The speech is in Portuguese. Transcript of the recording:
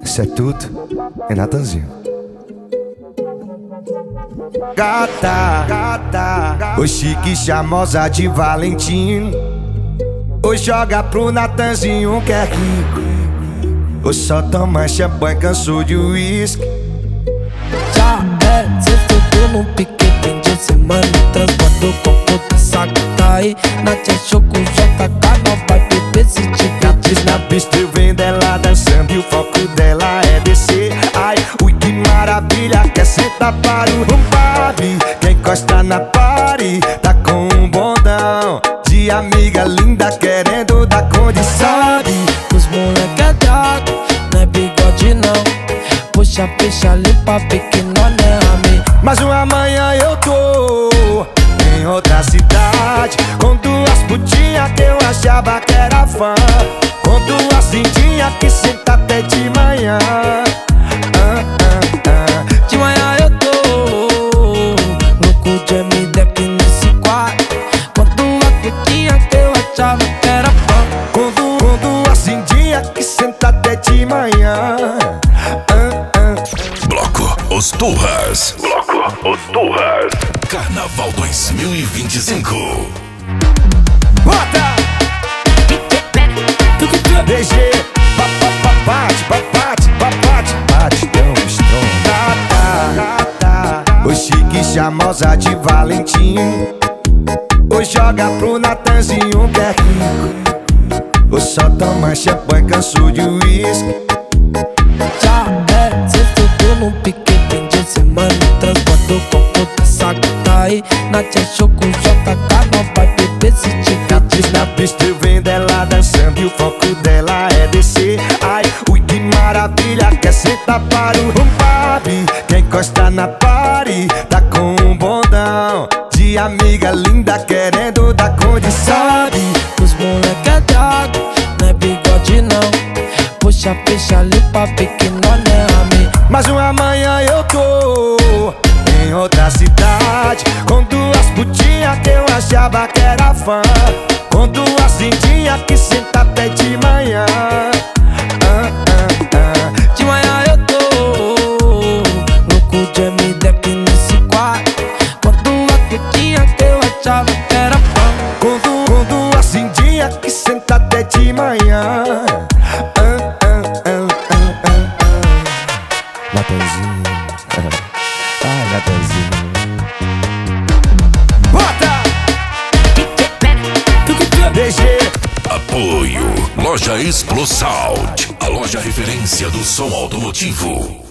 Isso é tudo, é Natanzinho. Gata, gata, o chique charmosa de Valentim. Ou joga pro Natanzinho que é rico, ou só toma champanhe, cansou de uísque. Já é, cê tudo num pique, fim de semana transbordo com puta saco, tá aí. Nath achou com JK, não vai beber se tiver. Diz na pista eu vendo ela dançando e o foco dela é descer. Ai, ui que maravilha, quer sentar para o baile. Quem encosta na party tá com um bondão de amiga linda querendo dar condição. Sabe, os moleque é drago, não é bigode não. Puxa, fecha, limpa, pique, nós não é amigo. Mas uma manhã eu tô em outra cidade, com duas putinhas que eu achava que era fã, com duas lindinhas que senta até de manhã. De manhã eu tô louco de MD aqui nesse quarto, com duas putinhas que eu achava que era fã, Com duas lindinhas que senta até de manhã. Bloco Os Turras. Bloco Os Turras. Carnaval 2025. Bota! DG, bate, tão strong. Gata, o chique charmosa de Valentim. Ou joga pro Natanzinho que é rico, ou só toma champanhe, cansou de uísque. já é, cê tudo num pique, fim de semana transbordo com puta saco, tá aí. Nath achou com JK, não vai beber se tiver. Diz na pista eu vendo ela dançando e o foco dela é descer. Ai, ui que maravilha, quer sentar para o baile. Quem encosta na party tá com um bondão de amiga linda querendo dar condição. Sabe, os moleque é drago, não é bigode não. Puxa, fecha, limpa, pique, nós não é amigo. Mas uma manhã eu tô em outra cidade, com duas putinhas que eu achava que era fã, com duas lindinhas que senta até de manhã. De manhã eu tô louco de MD aqui nesse quarto, com duas putinhas que eu achava que era fã, Com duas lindinhas que senta até de manhã. Natanzinho, ai Natanzinho. Bota! DG. Apoio Loja Explosalt, a loja referência do som automotivo.